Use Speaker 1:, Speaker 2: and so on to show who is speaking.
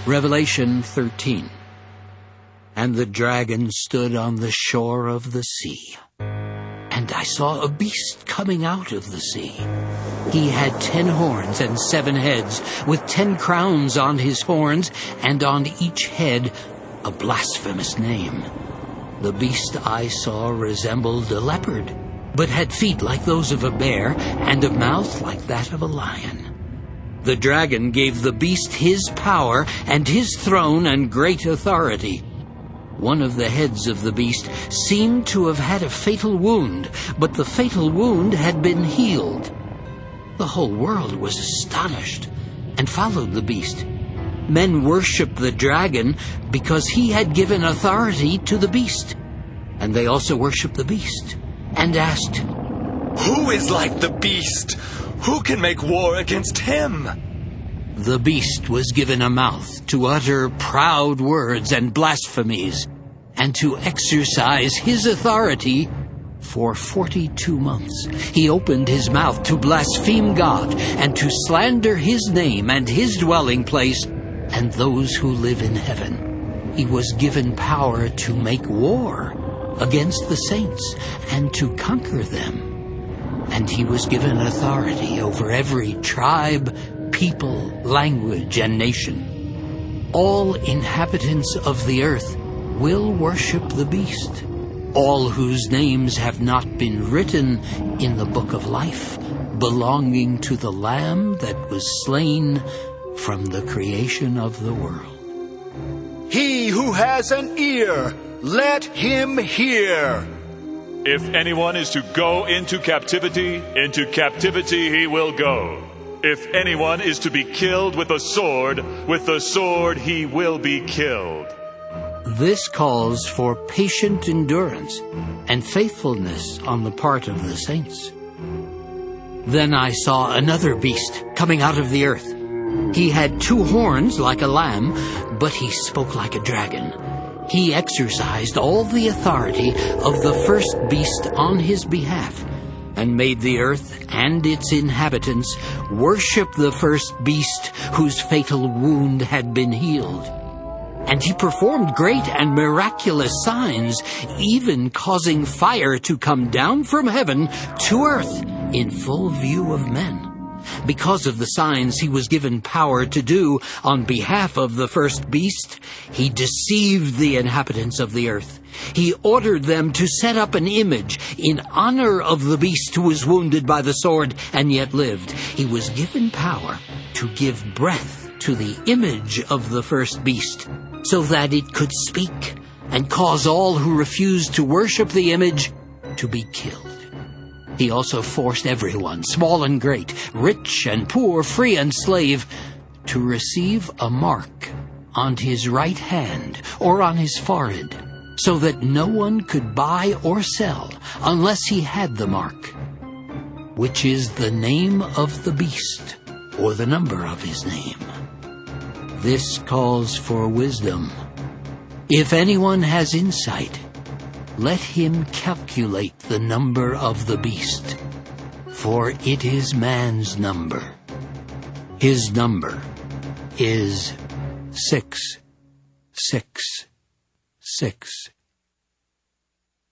Speaker 1: Revelation 13. And the dragon stood on the shore of the sea. And I saw a beast coming out of the sea. He had 10 horns and 7 heads, with 10 crowns on his horns, and on each head a blasphemous name. The beast I saw resembled a leopard, but had feet like those of a bear, and a mouth like that of a lion. The dragon gave the beast his power and his throne and great authority. One of the heads of the beast seemed to have had a fatal wound, but the fatal wound had been healed. The whole world was astonished and followed the beast. Men worshipped the dragon because he had given authority to the beast. And they also worshipped the beast and asked,
Speaker 2: "Who is like the beast? Who can make war against him?"
Speaker 1: The beast was given a mouth to utter proud words and blasphemies, and to exercise his authority for 42 months. He opened his mouth to blaspheme God and to slander his name and his dwelling place and those who live in heaven. He was given power to make war against the saints and to conquer them. And he was given authority over every tribe, people, language, and nation. All inhabitants of the earth will worship the beast, all whose names have not been written in the book of life, belonging to the Lamb that was slain from the creation of the world.
Speaker 3: He who has an ear, let him hear.
Speaker 4: If anyone is to go into captivity he will go. If anyone is to be killed with the sword he will be killed.
Speaker 1: This calls for patient endurance and faithfulness on the part of the saints. Then I saw another beast coming out of the earth. He had 2 horns like a lamb, but he spoke like a dragon. He exercised all the authority of the first beast on his behalf, and made the earth and its inhabitants worship the first beast whose fatal wound had been healed. And he performed great and miraculous signs, even causing fire to come down from heaven to earth in full view of men. Because of the signs he was given power to do on behalf of the first beast, he deceived the inhabitants of the earth. He ordered them to set up an image in honor of the beast who was wounded by the sword and yet lived. He was given power to give breath to the image of the first beast, so that it could speak and cause all who refused to worship the image to be killed. He also forced everyone, small and great, rich and poor, free and slave, to receive a mark on his right hand or on his forehead, so that no one could buy or sell unless he had the mark, which is the name of the beast or the number of his name. This calls for wisdom. If anyone has insight, let him calculate the number of the beast, for it is man's number. His number is 666.